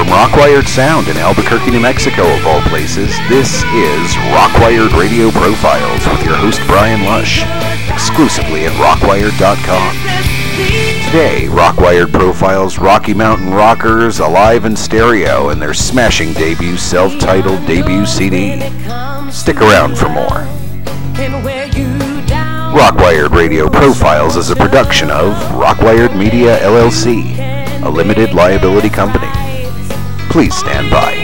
Rockwired Sound in Albuquerque, New Mexico, of all places, this is Rockwired Radio Profiles with your host Brian Lush, exclusively at Rockwired.com. Today, Rockwired profiles Rocky Mountain Rockers Alive in Stereo and their smashing debut self-titled debut CD. Stick around for more. Rockwired Radio Profiles is a production of Rockwired Media LLC, a limited liability company. Please stand by.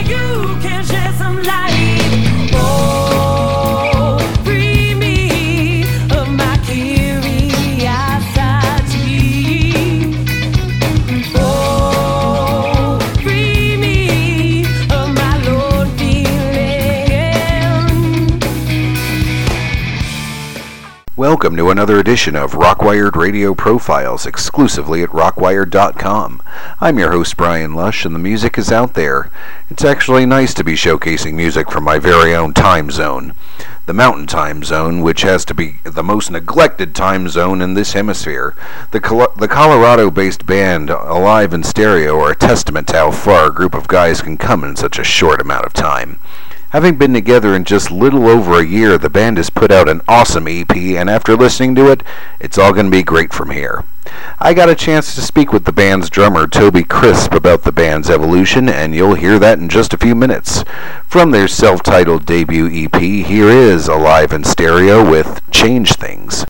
Welcome to another edition of Rockwired Radio Profiles, exclusively at Rockwired.com. I'm your host, Brian Lush, and the music is out there. It's actually nice to be showcasing music from my very own time zone, the Mountain Time Zone, which has to be the most neglected time zone in this hemisphere. The Colorado-based band Alive in Stereo are a testament to how far a group of guys can come in such a short amount of time. Having been together in just little over a year, the band has put out an awesome EP, and after listening to it, it's all going to be great from here. I got a chance to speak with the band's drummer, Toby Crisp, about the band's evolution, and you'll hear that in just a few minutes. From their self-titled debut EP, here is Alive in Stereo with Change Things.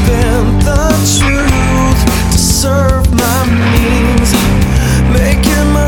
Serve my means, making my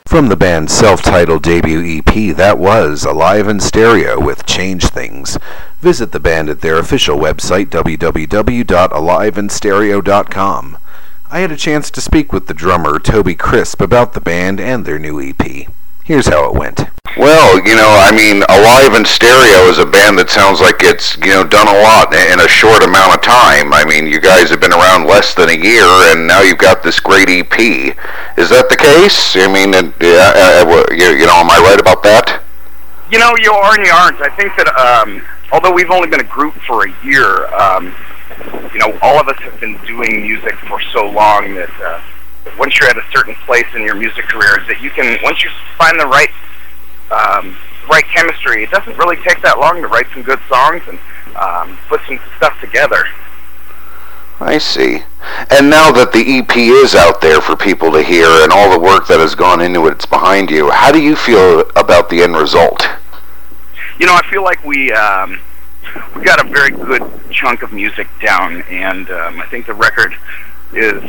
From the band's self-titled debut EP, that was Alive in Stereo with Change Things. Visit the band at their official website, www.aliveinstereo.com. I had a chance to speak with the drummer, Toby Crisp, about the band and their new EP. Here's how it went. Well, Alive in Stereo is a band that sounds like it's, done a lot in a short amount of time. I mean, you guys have been around less than a year, and now you've got this great EP. Is that the case? I mean, am I right about that? You are and you aren't. I think that, although we've only been a group for a year, all of us have been doing music for so long that once you're at a certain place in your music career, that you can, once you find the right chemistry, it doesn't really take that long to write some good songs and put some stuff together. I see. And now that the EP is out there for people to hear and all the work that has gone into it, it's behind you, how do you feel about the end result? I feel like we got a very good chunk of music down, and I think the record is,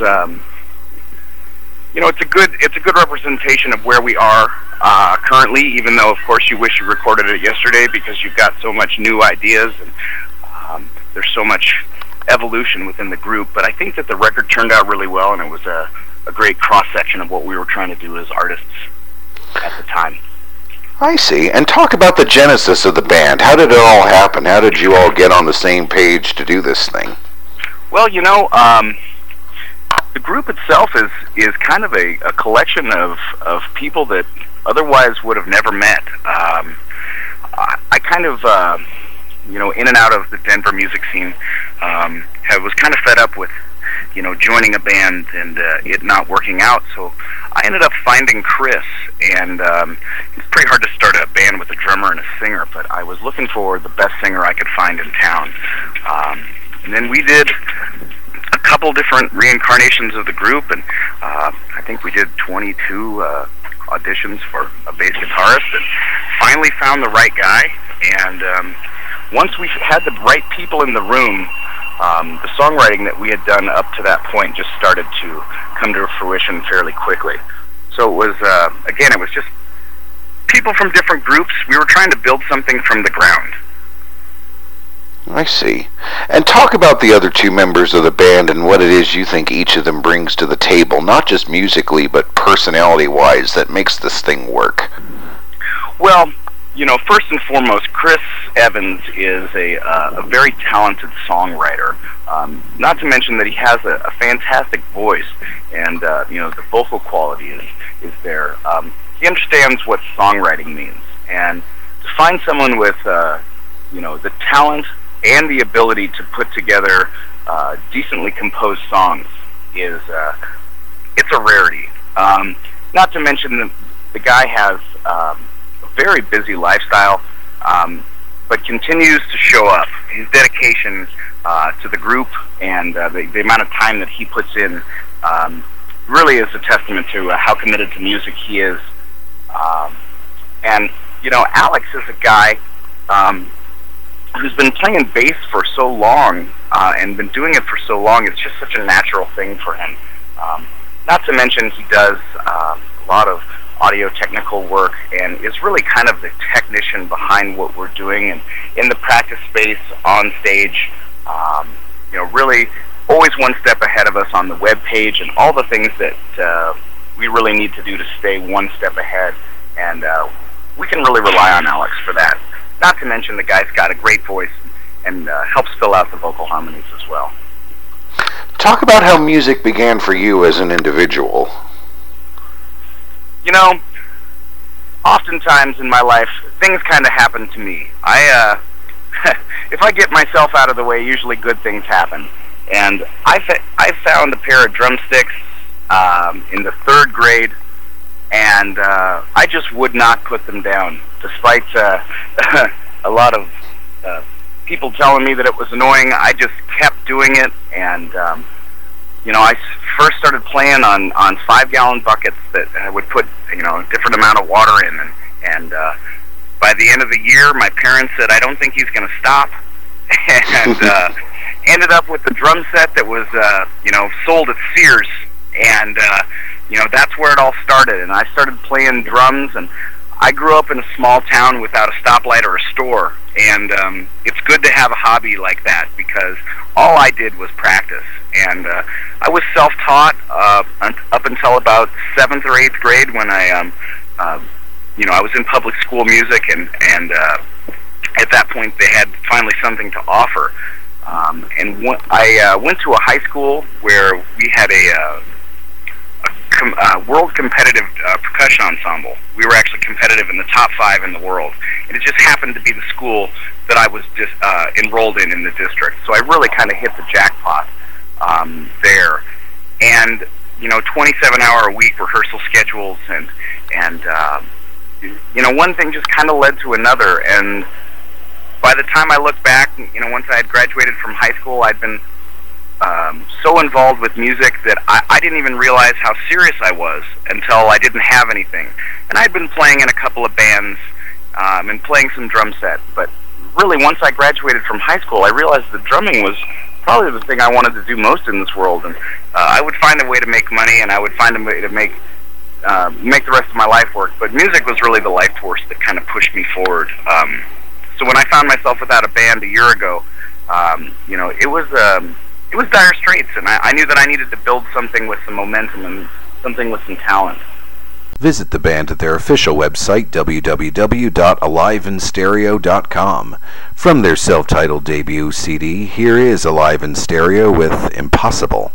it's a good representation of where we are currently, even though, of course, you wish you recorded it yesterday because you've got so much new ideas and there's so much evolution within the group. But I think that the record turned out really well, and it was a great cross-section of what we were trying to do as artists at the time. I see. And talk about the genesis of the band. How did it all happen? How did you all get on the same page to do this thing? Well, the group itself is kind of a collection of people that otherwise would have never met. I kind of, in and out of the Denver music scene, was kind of fed up with, joining a band and it not working out. So I ended up finding Chris, and it's pretty hard to start a band with a drummer and a singer, but I was looking for the best singer I could find in town. And then we did a couple different reincarnations of the group, and I think we did 22 auditions for a bass guitarist, and finally found the right guy. And once we had the right people in the room, the songwriting that we had done up to that point just started to come to fruition fairly quickly. So it was, it was just people from different groups. We were trying to build something from the ground. I see. And talk about the other two members of the band and what it is you think each of them brings to the table, not just musically, but personality-wise, that makes this thing work. Well, first and foremost, Chris Evans is a very talented songwriter. Not to mention that he has a fantastic voice, and the vocal quality is there. He understands what songwriting means, and to find someone with the talent and the ability to put together decently composed songs is it's a rarity. Not to mention the guy has a very busy lifestyle, but continues to show up. His dedication to the group and the amount of time that he puts in really is a testament to how committed to music he is. And Alex is a guy who's been playing bass for so long and been doing it for so long. It's just such a natural thing for him. Not to mention he does a lot of audio technical work and is really kind of the technician behind what we're doing, and in the practice space, on stage, really always one step ahead of us on the web page and all the things that we really need to do to stay one step ahead, and we can really rely on Alex for that. Not to mention the guy's got a great voice and helps fill out the vocal harmonies as well. Talk about how music began for you as an individual. Oftentimes in my life, things kind of happen to me. If I get myself out of the way, usually good things happen. And I found a pair of drumsticks in the 3rd grade, and I just would not put them down, despite a lot of people telling me that it was annoying. I just kept doing it, and I first started playing on 5-gallon buckets that I would put a different amount of water in, and by the end of the year, my parents said, "I don't think he's going to stop," and ended up with the drum set that was sold at Sears, and that's where it all started. And I started playing drums, and I grew up in a small town without a stoplight or a store. And it's good to have a hobby like that, because all I did was practice. And I was self-taught up until about 7th or 8th grade, when I was in public school music, and at that point they had finally something to offer. I went to a high school where we had a world competitive percussion ensemble. We were actually competitive in the top 5 in the world, and it just happened to be the school that I was just enrolled in the district. So I really kind of hit the jackpot there. And 27-hour-a-week rehearsal schedules, and one thing just kind of led to another. And by the time I look back, once I had graduated from high school, I'd been so involved with music that I didn't even realize how serious I was until I didn't have anything. And I'd been playing in a couple of bands and playing some drum set. But really, once I graduated from high school, I realized that drumming was probably the thing I wanted to do most in this world. And I would find a way to make money, and I would find a way to make the rest of my life work. But music was really the life force that kind of pushed me forward. So when I found myself without a band a year ago, it was dire straits, and I knew that I needed to build something with some momentum and something with some talent. Visit the band at their official website, www.aliveinstereo.com. From their self-titled debut CD, here is Alive in Stereo with Impossible.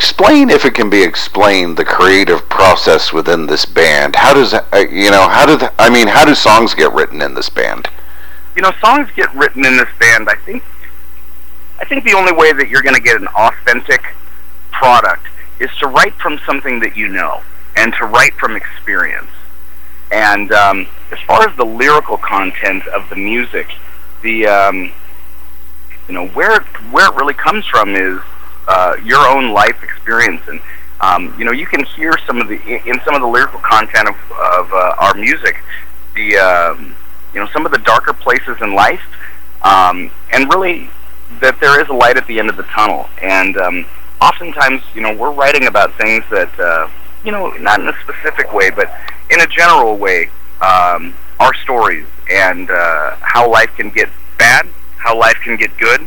explain, if it can be explained, the creative process within this band. How does how do songs get written in this band? Songs get written in this band. I think the only way that you're going to get an authentic product is to write from something that you know, and to write from experience. And as far as the lyrical content of the music, where it really comes from is your own life experience, and you can hear some of the lyrical content of our music, some of the darker places in life, and really that there is a light at the end of the tunnel. And oftentimes, we're writing about things that not in a specific way, but in a general way, our stories and how life can get bad, how life can get good.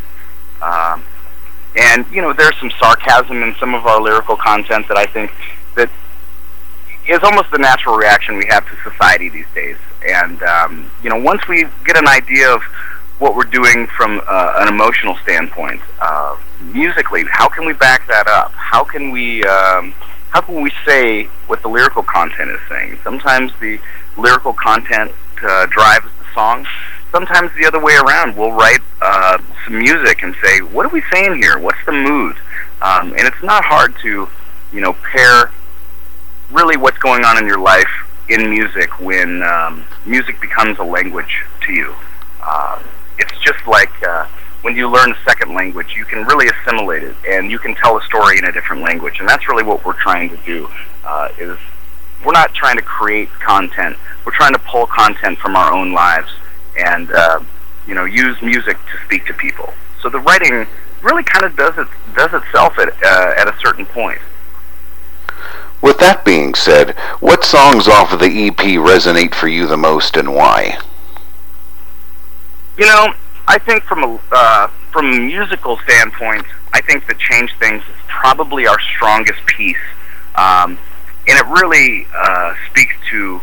And there's some sarcasm in some of our lyrical content that I think that is almost the natural reaction we have to society these days. And once we get an idea of what we're doing from an emotional standpoint, musically, how can we back that up? How can we say what the lyrical content is saying? Sometimes the lyrical content drives the song. Sometimes the other way around. We'll write some music and say, what are we saying here? What's the mood? And it's not hard to, pair really what's going on in your life in music when music becomes a language to you. It's just like when you learn a second language, you can really assimilate it, and you can tell a story in a different language. And that's really what we're trying to do. Is we're not trying to create content. We're trying to pull content from our own lives and use music to speak to people. So the writing really kind of does itself at a certain point. With that being said, what songs off of the EP resonate for you the most, and why? I think from a musical standpoint, I think that Change Things is probably our strongest piece, and it really speaks to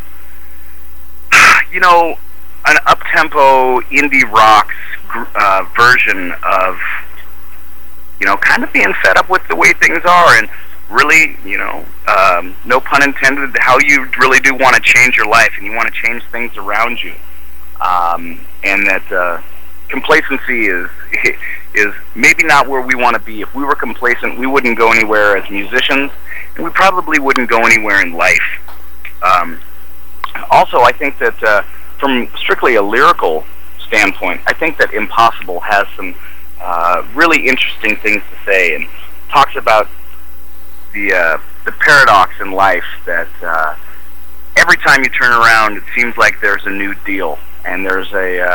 an up-tempo indie rock version of kind of being fed up with the way things are, and really, no pun intended, how you really do want to change your life, and you want to change things around you, and that complacency is maybe not where we want to be. If we were complacent, we wouldn't go anywhere as musicians, and we probably wouldn't go anywhere in life. Also, I think that from strictly a lyrical standpoint, I think that Impossible has some really interesting things to say, and talks about the paradox in life that every time you turn around, it seems like there's a new deal, and there's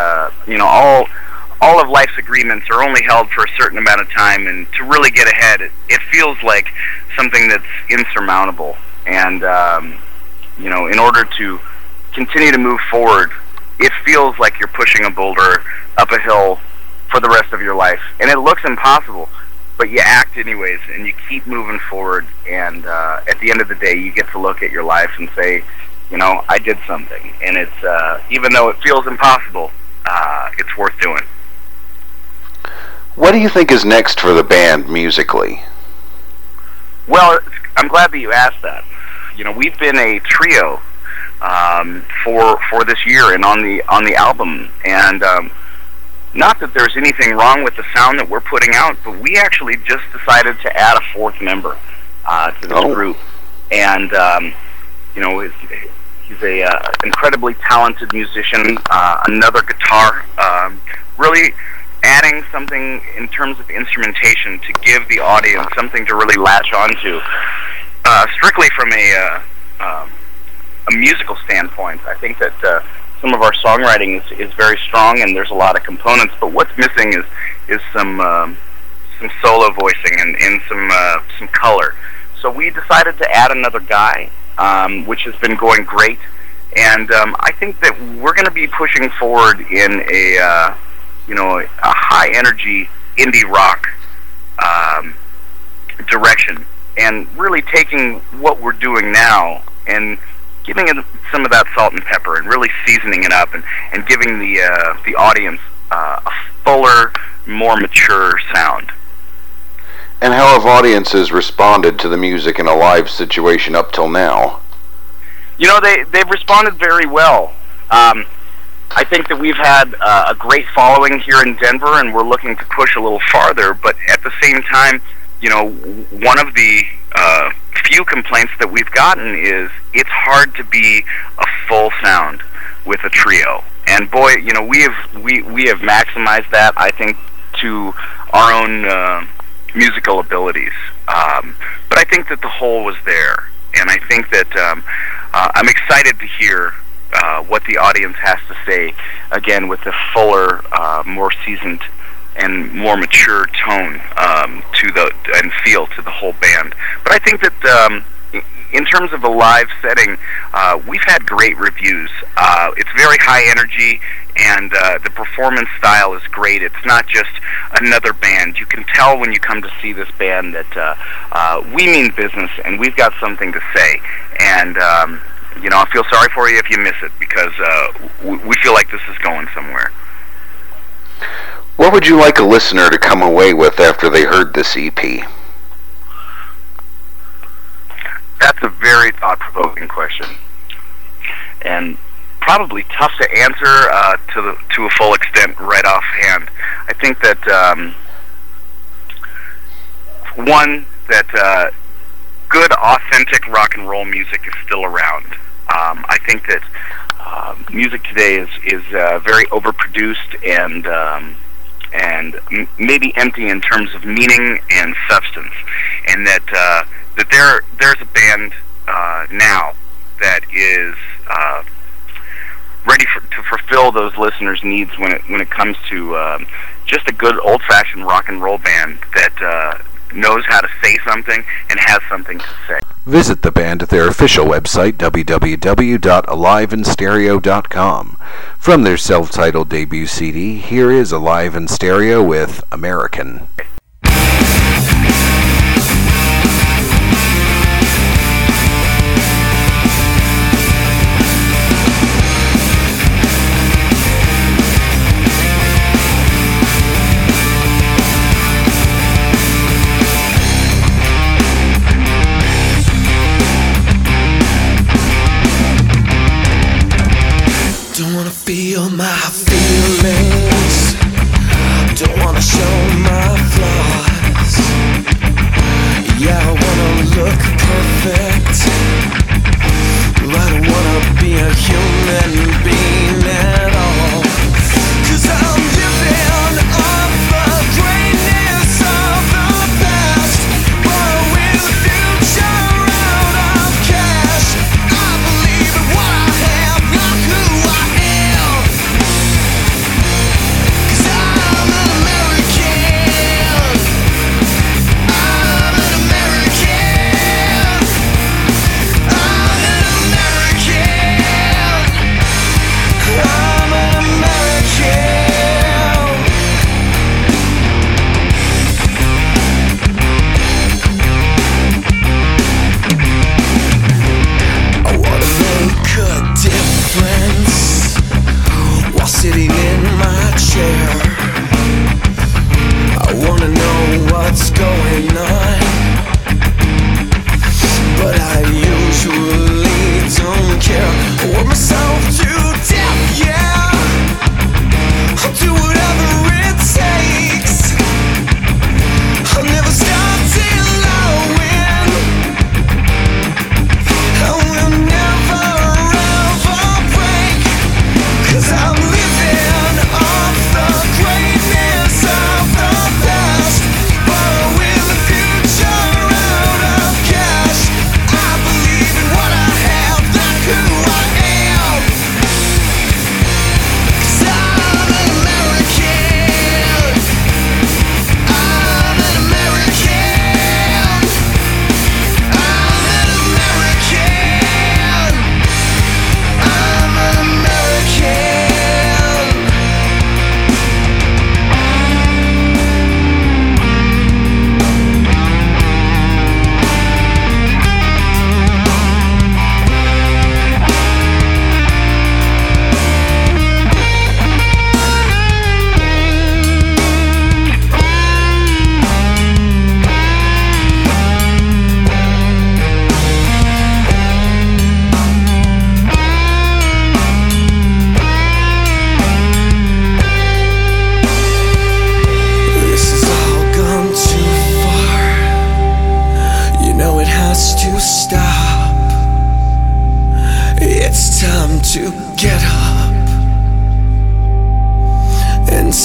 all of life's agreements are only held for a certain amount of time, and to really get ahead, it feels like something that's insurmountable. And in order to continue to move forward, it feels like you're pushing a boulder up a hill for the rest of your life, and it looks impossible, but you act anyways, and you keep moving forward, and at the end of the day, you get to look at your life and say, I did something, and it's even though it feels impossible, it's worth doing. What do you think is next for the band musically? Well, I'm glad that you asked that. We've been a trio for this year and on the album, and not that there's anything wrong with the sound that we're putting out, but we actually just decided to add a fourth member to this group, and he's a incredibly talented musician, another guitar, really adding something in terms of instrumentation to give the audience something to really latch onto. Strictly from a musical standpoint, I think that some of our songwriting is very strong, and there's a lot of components. But what's missing is some solo voicing and some color. So we decided to add another guy, which has been going great. And I think that we're going to be pushing forward in a high energy indie rock direction, and really taking what we're doing now and giving it some of that salt and pepper, and really seasoning it up, and giving the audience a fuller, more mature sound. And how have audiences responded to the music in a live situation up till now? You know, they've responded very well. I think that we've had a great following here in Denver, and we're looking to push a little farther. But at the same time, you know, one of the few complaints that we've gotten is it's hard to be a full sound with a trio. And boy, you know, we have maximized that, I think, to our own musical abilities. But I think that the whole was there, and I think that I'm excited to hear what the audience has to say, again, with a fuller, more seasoned and more mature tone and feel to the whole band. But I think that in terms of a live setting, we've had great reviews. It's very high energy, and the performance style is great. It's not just another band. You can tell when you come to see this band that we mean business, and we've got something to say. And you know, I feel sorry for you if you miss it, because we feel like this is going somewhere. What would you like a listener to come away with after they heard this EP? That's a very thought-provoking question, and probably tough to answer to a full extent right offhand. I think that one, that good, authentic rock and roll music is still around. I think that music today is very overproduced and maybe empty in terms of meaning and substance, and that there's a band now that is ready to fulfill those listeners' needs when it comes to just a good old-fashioned rock and roll band that knows how to say something and has something to say. Visit the band at their official website, www.aliveinstereo.com. From their self-titled debut CD, here is Alive in Stereo with American. Feel my feelings, don't wanna show my flaws.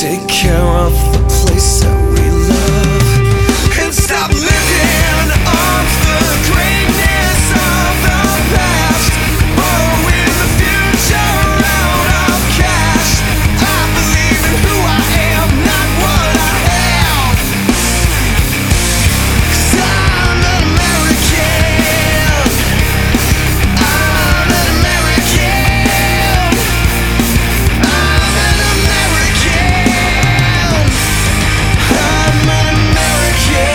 take care of the place that we love and stop living off the greatness of the past, borrowing the future out of cash. I believe in who I am, not what I have, 'cause I'm an American. I'm an American. I'm an American. I'm an American.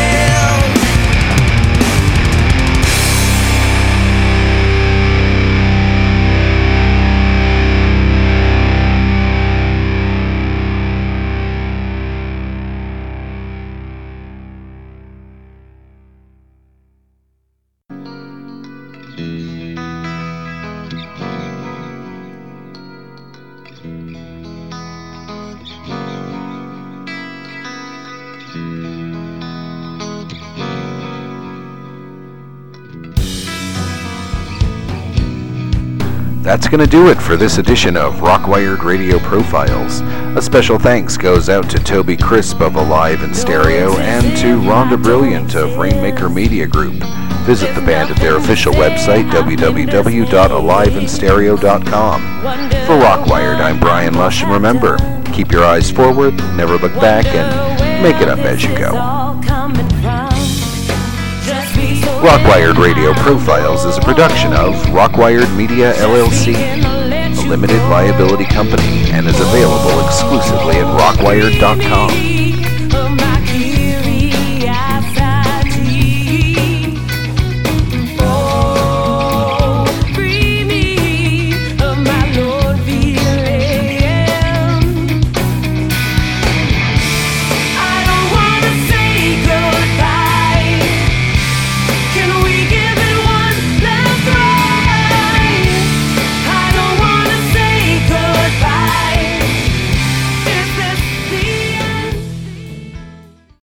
That's going to do it for this edition of Rockwired Radio Profiles. A special thanks goes out to Toby Crisp of Alive in Stereo and to Rhonda Brilliant of Rainmaker Media Group. Visit the band at their official website, www.aliveinstereo.com. For Rockwired, I'm Brian Lush, and remember, keep your eyes forward, never look back, and make it up as you go. Rockwired Radio Profiles is a production of Rockwired Media LLC, a limited liability company, and is available exclusively at rockwired.com.